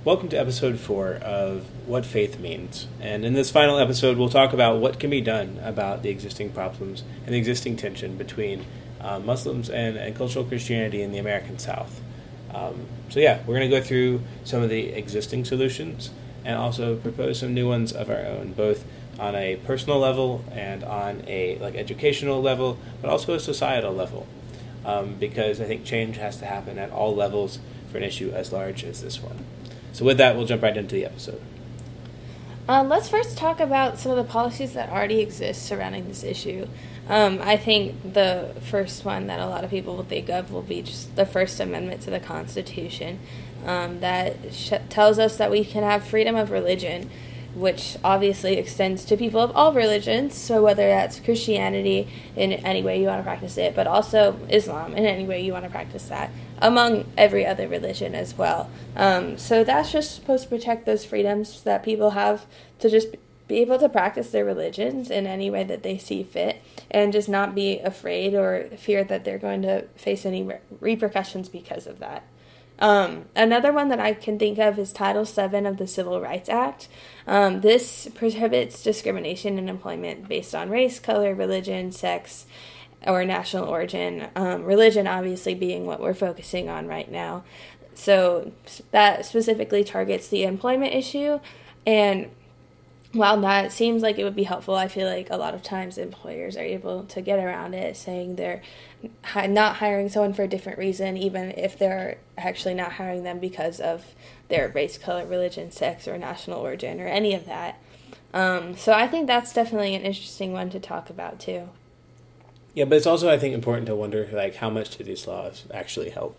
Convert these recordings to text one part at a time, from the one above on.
Welcome to episode 4 of What Faith Means. And in this final episode, we'll talk about what can be done about the existing problems and the existing tension between Muslims and cultural Christianity in the American South. We're going to go through some of the existing solutions and also propose some new ones of our own, both on a personal level and on a educational level, but also a societal level, because I think change has to happen at all levels for an issue as large as this one. So with that, we'll jump right into the episode. Let's first talk about some of the policies that already exist surrounding this issue. I think the first one that a lot of people will think of will be just the First Amendment to the Constitution that tells us that we can have freedom of religion, which obviously extends to people of all religions, so whether that's Christianity in any way you want to practice it, but also Islam in any way you want to practice that, among every other religion as well. So that's just supposed to protect those freedoms that people have to just be able to practice their religions in any way that they see fit, and just not be afraid or fear that they're going to face any repercussions because of that. Another one that I can think of is Title VII of the Civil Rights Act. This prohibits discrimination in employment based on race, color, religion, sex, or national origin. Religion obviously being what we're focusing on right now. So that specifically targets the employment issue, and while that seems like it would be helpful, I feel like a lot of times employers are able to get around it, saying they're not hiring someone for a different reason, even if they're actually not hiring them because of their race, color, religion, sex, or national origin, or any of that. So I think that's definitely an interesting one to talk about, too. Yeah, but it's also, I think, important to wonder, how much do these laws actually help?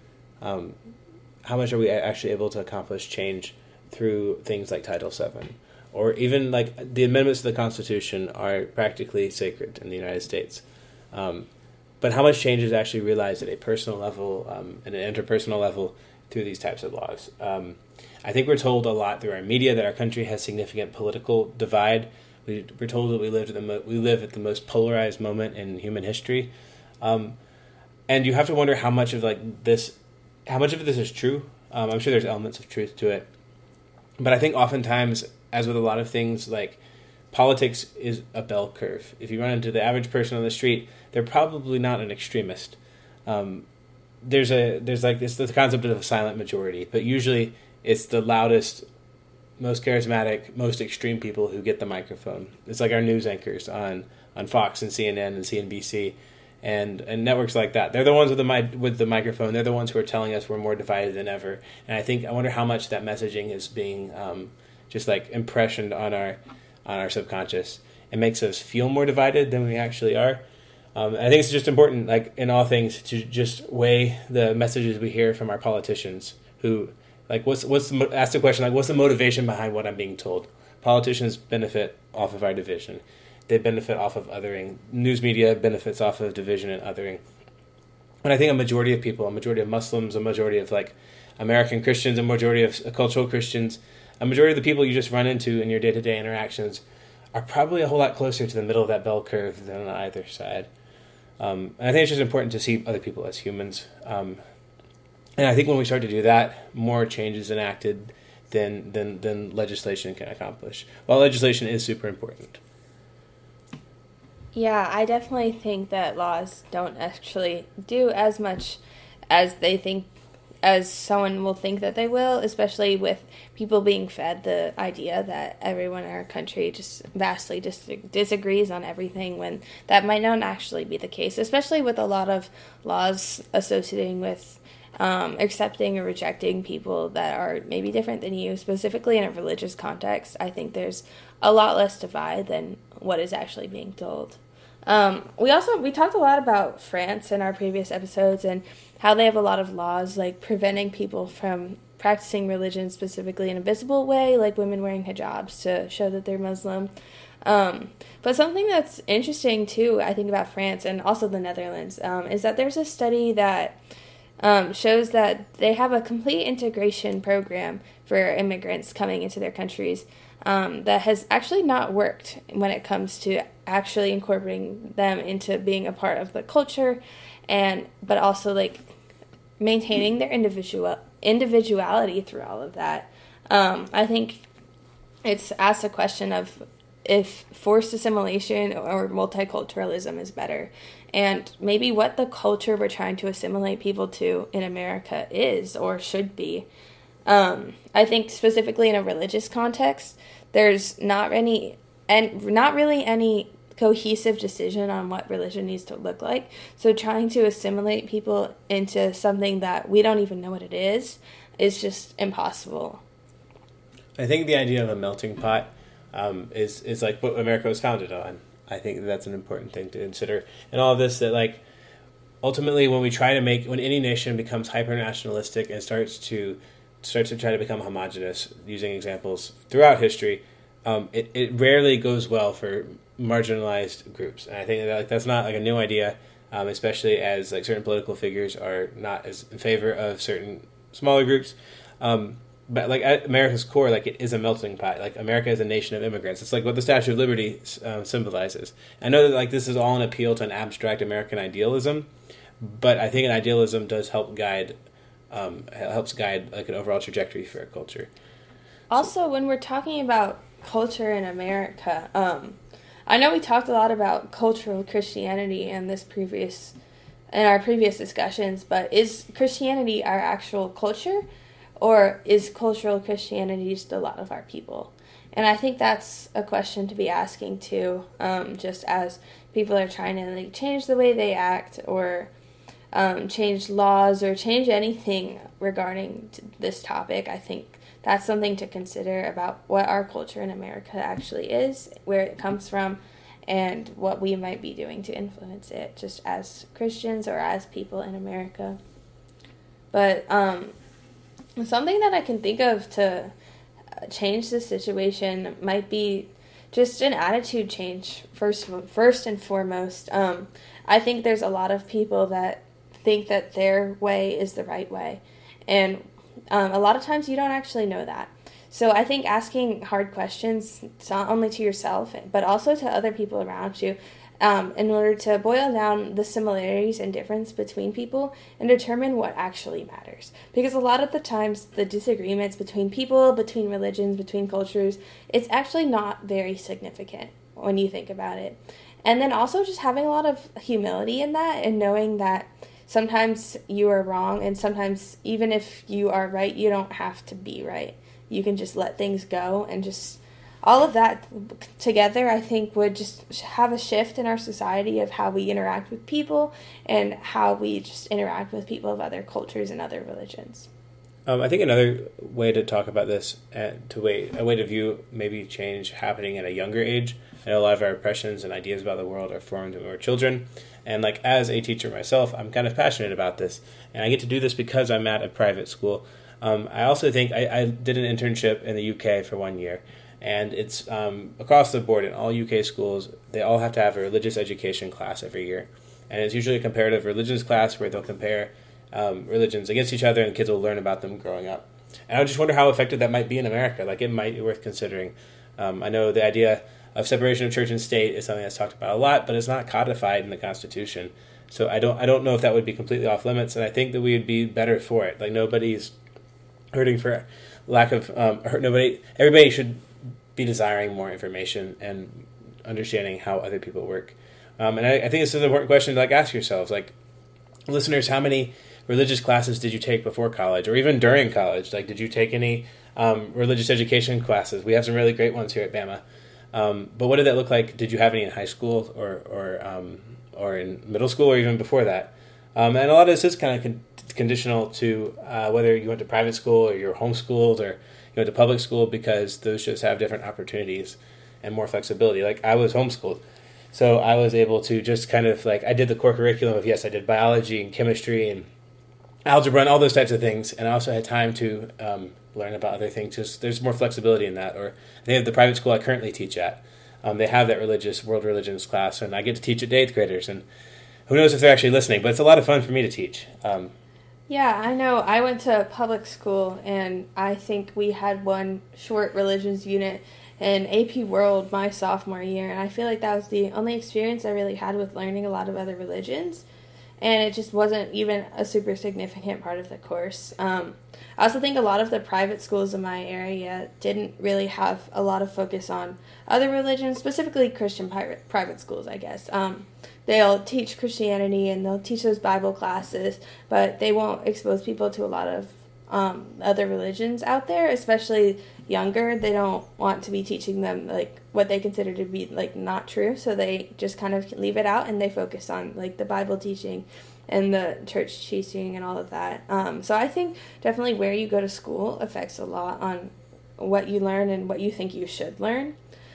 How much are we actually able to accomplish change through things like Title VII? Or even, the amendments to the Constitution are practically sacred in the United States. But how much change is actually realized at a personal level and an interpersonal level through these types of laws? I think we're told a lot through our media that our country has significant political divide. We're told that we live at the most polarized moment in human history. And you have to wonder how much of this is true. I'm sure there's elements of truth to it. But I think oftentimes, as with a lot of things, politics is a bell curve. If you run into the average person on the street, they're probably not an extremist. There's the concept of a silent majority, but usually it's the loudest, most charismatic, most extreme people who get the microphone. It's like our news anchors on Fox and CNN and CNBC and networks like that. They're the ones with the microphone. They're the ones who are telling us we're more divided than ever. And I wonder how much that messaging is being impressioned on our subconscious. It makes us feel more divided than we actually are. I think it's just important, in all things, to just weigh the messages we hear from our politicians. Who, ask the question, what's the motivation behind what I'm being told? Politicians benefit off of our division. They benefit off of othering. News media benefits off of division and othering. And I think a majority of people, a majority of Muslims, a majority of American Christians, a majority of cultural Christians, a majority of the people you just run into in your day-to-day interactions are probably a whole lot closer to the middle of that bell curve than on either side. And I think it's just important to see other people as humans. And I think when we start to do that, more change is enacted than legislation can accomplish. While legislation is super important. Yeah, I definitely think that laws don't actually do as much as they think, as someone will think that they will, especially with people being fed the idea that everyone in our country just vastly disagrees on everything, when that might not actually be the case, especially with a lot of laws associating with accepting or rejecting people that are maybe different than you, specifically in a religious context. I think there's a lot less divide than what is actually being told. We talked a lot about France in our previous episodes and how they have a lot of laws preventing people from practicing religion specifically in a visible way, like women wearing hijabs to show that they're Muslim. But something that's interesting too, I think, about France and also the Netherlands, is that there's a study that shows that they have a complete integration program for immigrants coming into their countries that has actually not worked when it comes to actually incorporating them into being a part of the culture, but also maintaining their individuality through all of that. I think it's asked a question of if forced assimilation or multiculturalism is better, and maybe what the culture we're trying to assimilate people to in America is or should be. I think specifically in a religious context, there's not really any cohesive decision on what religion needs to look like. So trying to assimilate people into something that we don't even know what it is just impossible. I think the idea of a melting pot is like what America was founded on. I think that's an important thing to consider. And all of this, that like ultimately when any nation becomes hyper nationalistic and starts to try to become homogenous, using examples throughout history, it rarely goes well for marginalized groups. And I think that that's not like a new idea, especially as like certain political figures are not as in favor of certain smaller groups. But like at America's core, like it is a melting pot. Like America is a nation of immigrants. It's like what the Statue of Liberty symbolizes. I know that like this is all an appeal to an abstract American idealism, but I think an idealism does helps guide like an overall trajectory for a culture. Also, when we're talking about culture in America, I know we talked a lot about cultural Christianity in our previous discussions, but is Christianity our actual culture? Or is cultural Christianity just a lot of our people? And I think that's a question to be asking too, just as people are trying to like change the way they act or change laws or change anything regarding this topic. I think that's something to consider about what our culture in America actually is, where it comes from, and what we might be doing to influence it, just as Christians or as people in America. But something that I can think of to change this situation might be just an attitude change, first and foremost. I think there's a lot of people that think that their way is the right way, and a lot of times you don't actually know that. So I think asking hard questions, not only to yourself, but also to other people around you, in order to boil down the similarities and difference between people and determine what actually matters. Because a lot of the times, the disagreements between people, between religions, between cultures, it's actually not very significant when you think about it. And then also just having a lot of humility in that and knowing that sometimes you are wrong, and sometimes even if you are right, you don't have to be right. You can just let things go, and just all of that together, I think, would just have a shift in our society of how we interact with people and how we just interact with people of other cultures and other religions. I think another way to talk about this, a way to view maybe change happening at a younger age. I know a lot of our impressions and ideas about the world are formed when we're children. And like as a teacher myself, I'm kind of passionate about this. And I get to do this because I'm at a private school. I also think I did an internship in the UK for 1 year. And it's across the board in all UK schools, they all have to have a religious education class every year. And it's usually a comparative religions class where they'll compare religions against each other and kids will learn about them growing up. And I just wonder how effective that might be in America. Like it might be worth considering. I know the idea of separation of church and state is something that's talked about a lot, but it's not codified in the Constitution. So I don't know if that would be completely off limits, and I think that we would be better for it. Like nobody's hurting for lack of everybody should be desiring more information and understanding how other people work. And I think this is an important question to like ask yourselves, like listeners, how many religious classes did you take before college or even during college? Like, did you take any religious education classes? We have some really great ones here at Bama. But what did that look like? Did you have any in high school or in middle school or even before that? And a lot of this is kind of conditional to whether you went to private school or you're homeschooled or you went to public school, because those just have different opportunities and more flexibility. Like I was homeschooled, so I was able to just kind of like, I did the core curriculum of, yes, I did biology and chemistry and algebra and all those types of things. And I also had time to learn about other things. Just there's more flexibility in that. Or they have the private school I currently teach at. They have that world religions class, and I get to teach it to 8th graders. And who knows if they're actually listening, but it's a lot of fun for me to teach. Yeah, I know. I went to public school, and I think we had one short religions unit in AP World my sophomore year, and I feel like that was the only experience I really had with learning a lot of other religions. and it just wasn't even a super significant part of the course. I also think a lot of the private schools in my area didn't really have a lot of focus on other religions, specifically Christian private schools, I guess. They'll teach Christianity and they'll teach those Bible classes, but they won't expose people to a lot of other religions out there, especially younger. They don't want to be teaching them like what they consider to be like not true, so they just kind of leave it out and they focus on like the Bible teaching and the church teaching and all of that. So I think definitely where you go to school affects a lot on what you learn and what you think you should learn.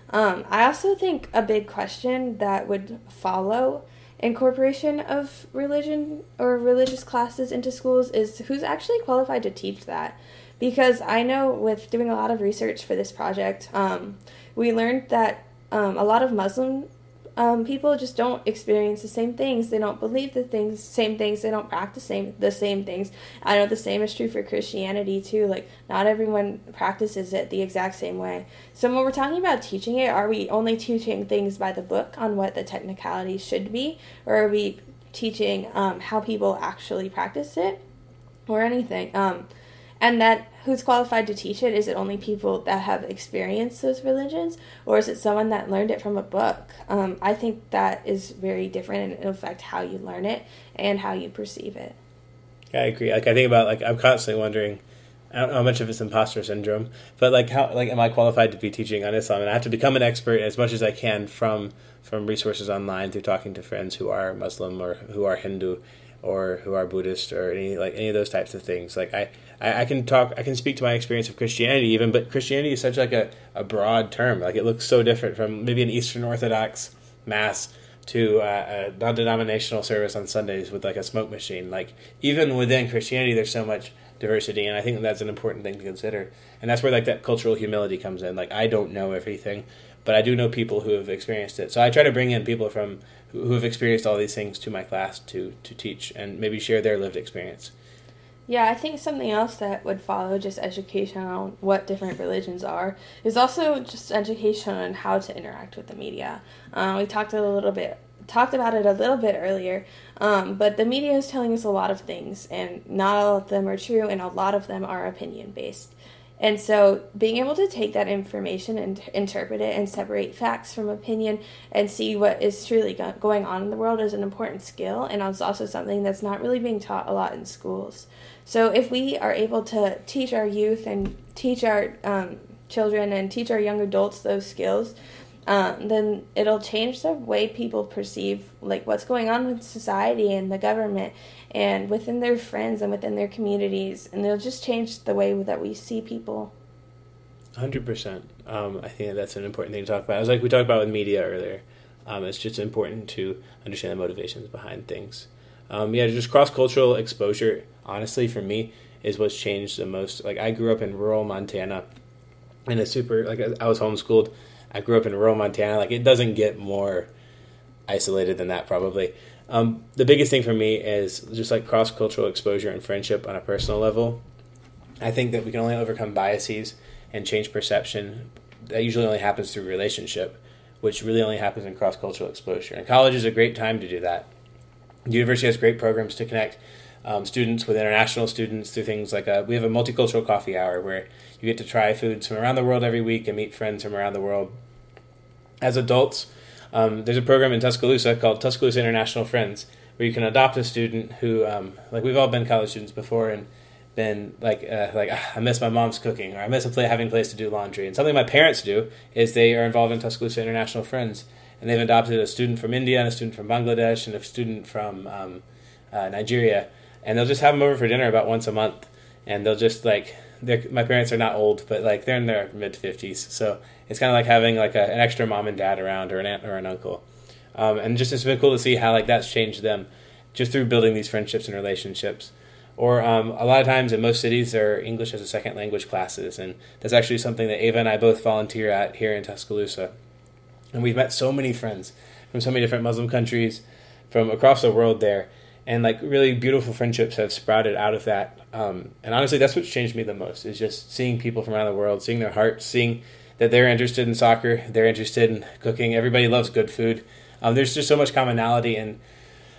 I also think a big question that would follow incorporation of religion or religious classes into schools is who's actually qualified to teach that. Because I know with doing a lot of research for this project, we learned that a lot of Muslim people just don't experience the same things. They don't believe the same things. They don't practice the same things. I know the same is true for Christianity too. Like, not everyone practices it the exact same way. So when we're talking about teaching it, are we only teaching things by the book on what the technicalities should be? Or are we teaching how people actually practice it? Or anything? And that who's qualified to teach it? Is it only people that have experienced those religions? Or is it someone that learned it from a book? I think that is very different and it'll affect how you learn it and how you perceive it. I agree. Like, I think about, like, I'm constantly wondering, I don't know how much of it's imposter syndrome, but like, how, like, am I qualified to be teaching on Islam? And I have to become an expert as much as I can from resources online, through talking to friends who are Muslim or who are Hindu or who are Buddhist or any of those types of things. Like, I can speak to my experience of Christianity even, but Christianity is such like a broad term. Like, it looks so different from maybe an Eastern Orthodox mass to a non-denominational service on Sundays with like a smoke machine. Like, even within Christianity, there's so much diversity, and I think that's an important thing to consider. And that's where like that cultural humility comes in. Like, I don't know everything, but I do know people who have experienced it. So I try to bring in people who have experienced all these things to my class to teach and maybe share their lived experience. Yeah, I think something else that would follow just education on what different religions are is also just education on how to interact with the media. We talked about it a little bit earlier, but the media is telling us a lot of things, and not all of them are true, and a lot of them are opinion-based. And so being able to take that information and interpret it and separate facts from opinion and see what is truly going on in the world is an important skill, and it's also something that's not really being taught a lot in schools. So if we are able to teach our youth and teach our children and teach our young adults those skills, then it'll change the way people perceive like what's going on with society and the government and within their friends and within their communities, and it'll just change the way that we see people. 100%. I think that's an important thing to talk about. It was like we talked about with media earlier. It's just important to understand the motivations behind things. Just cross-cultural exposure, honestly, for me, is what's changed the most. Like, I grew up in rural Montana, and I was homeschooled. I grew up in rural Montana. Like, it doesn't get more isolated than that, probably. The biggest thing for me is just like cross-cultural exposure and friendship on a personal level. I think that we can only overcome biases and change perception. That usually only happens through relationship, which really only happens in cross-cultural exposure. And college is a great time to do that. The university has great programs to connect students with international students through things like we have a multicultural coffee hour where you get to try foods from around the world every week and meet friends from around the world. As adults, there's a program in Tuscaloosa called Tuscaloosa International Friends where you can adopt a student who, we've all been college students before and been I miss my mom's cooking, or I miss having a place to do laundry. And something my parents do is they are involved in Tuscaloosa International Friends, and they've adopted a student from India and a student from Bangladesh and a student from Nigeria, and they'll just have them over for dinner about once a month, and they'll just my parents are not old, but like they're in their mid-50s, so it's kind of like having like an extra mom and dad around, or an aunt or an uncle, and just it's been cool to see how like that's changed them just through building these friendships and relationships. Or a lot of times in most cities there are English as a second language classes, and that's actually something that Ava and I both volunteer at here in Tuscaloosa. And we've met so many friends from so many different Muslim countries from across the world there. And like really beautiful friendships have sprouted out of that. And honestly, that's what's changed me the most, is just seeing people from around the world, seeing their hearts, seeing that they're interested in soccer, they're interested in cooking. Everybody loves good food. There's just so much commonality. And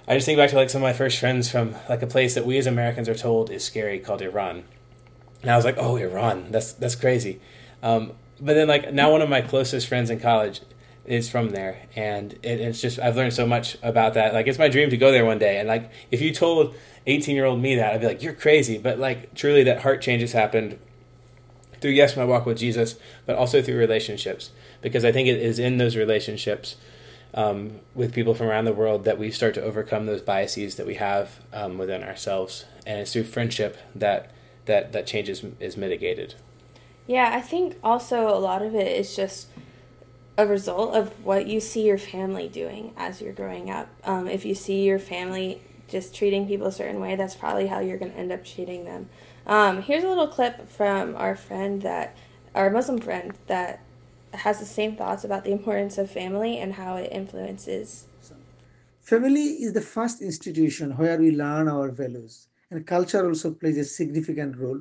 I just think back to like some of my first friends from like a place that we as Americans are told is scary called Iran. And I was like, oh, Iran, that's crazy. But then like now one of my closest friends in college is from there, and it's just I've learned so much about that. Like it's my dream to go there one day, and like if you told 18-year-old me that, I'd be like, you're crazy. But like truly that heart change has happened through, yes, my walk with Jesus, but also through relationships, because I think it is in those relationships with people from around the world that we start to overcome those biases that we have within ourselves, and it's through friendship that change is mitigated. Yeah, I think also a lot of it is just a result of what you see your family doing as you're growing up. If you see your family just treating people a certain way, that's probably how you're going to end up treating them. Here's a little clip from our Muslim friend that has the same thoughts about the importance of family and how it influences. Family is the first institution where we learn our values, and culture also plays a significant role.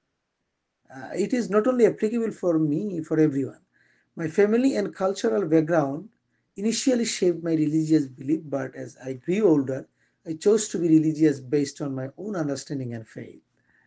It is not only applicable for me, for everyone. My family and cultural background initially shaped my religious belief, but as I grew older, I chose to be religious based on my own understanding and faith.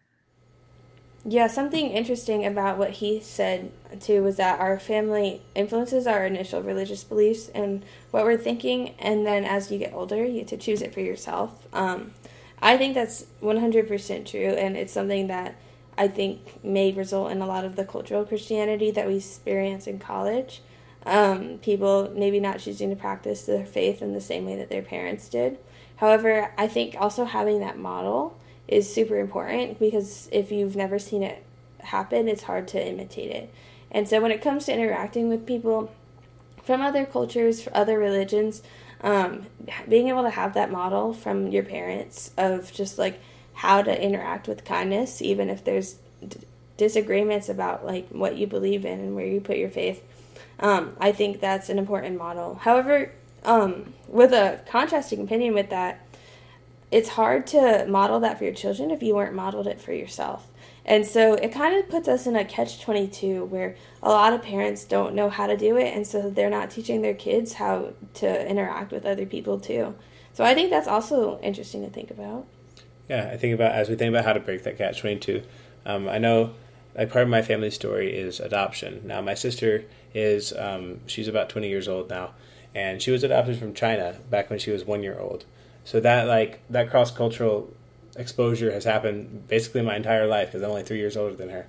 Yeah, something interesting about what he said too was that our family influences our initial religious beliefs and what we're thinking, and then as you get older, you get to choose it for yourself. I think that's 100% true, and it's something that I think may result in a lot of the cultural Christianity that we experience in college. People maybe not choosing to practice their faith in the same way that their parents did. However, I think also having that model is super important, because if you've never seen it happen, it's hard to imitate it. And so when it comes to interacting with people from other cultures, other religions, being able to have that model from your parents of just like how to interact with kindness, even if there's disagreements about like what you believe in and where you put your faith, I think that's an important model. However, with a contrasting opinion with that, it's hard to model that for your children if you weren't modeled it for yourself. And so it kind of puts us in a catch-22 where a lot of parents don't know how to do it, and so they're not teaching their kids how to interact with other people too. So I think that's also interesting to think about. Yeah, I think about as we think about how to break that catch-22. I know like part of my family story is adoption. Now my sister is she's about 20 years old now, and she was adopted from China back when she was 1 year old. So that cross-cultural exposure has happened basically my entire life, because I'm only 3 years older than her.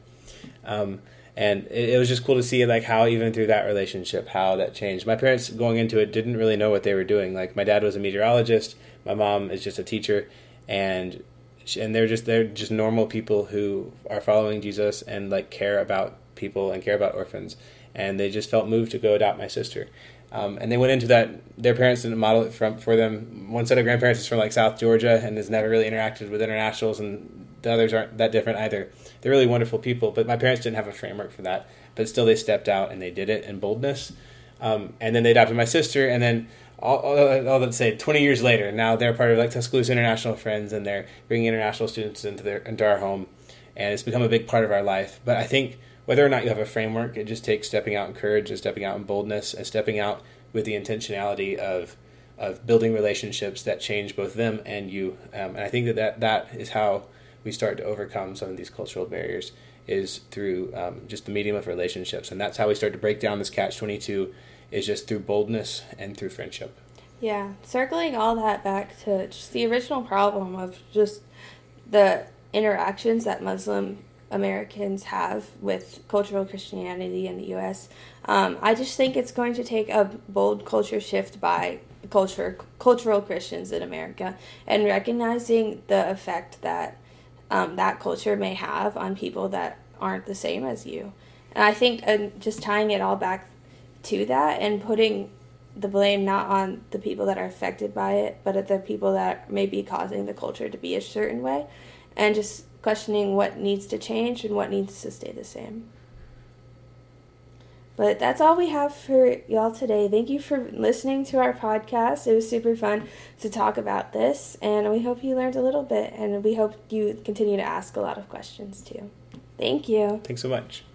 And it was just cool to see like how even through that relationship, how that changed. My parents going into it didn't really know what they were doing. Like my dad was a meteorologist, my mom is just a teacher, and they're just normal people who are following Jesus and like care about people and care about orphans. And they just felt moved to go adopt my sister. And they went into that. Their parents didn't model it for them. One set of grandparents is from like South Georgia and has never really interacted with internationals, and the others aren't that different either. They're really wonderful people, but my parents didn't have a framework for that. But still, they stepped out and they did it in boldness. And then they adopted my sister, and then all let's say 20 years later, now they're part of like Tuscaloosa International Friends, and they're bringing international students into our home, and it's become a big part of our life. But I think whether or not you have a framework, it just takes stepping out in courage and stepping out in boldness and stepping out with the intentionality of building relationships that change both them and you. And I think that is how we start to overcome some of these cultural barriers, is through just the medium of relationships. And that's how we start to break down this catch-22, is just through boldness and through friendship. Yeah, circling all that back to just the original problem of just the interactions that Muslim Americans have with cultural Christianity in the U.S. I just think it's going to take a bold culture shift by cultural Christians in America, and recognizing the effect that that culture may have on people that aren't the same as you. And I think just tying it all back to that and putting the blame not on the people that are affected by it, but at the people that may be causing the culture to be a certain way, and just questioning what needs to change and what needs to stay the same. But that's all we have for y'all today. Thank you for listening to our podcast. It was super fun to talk about this, and we hope you learned a little bit, and we hope you continue to ask a lot of questions too. Thank you. Thanks so much.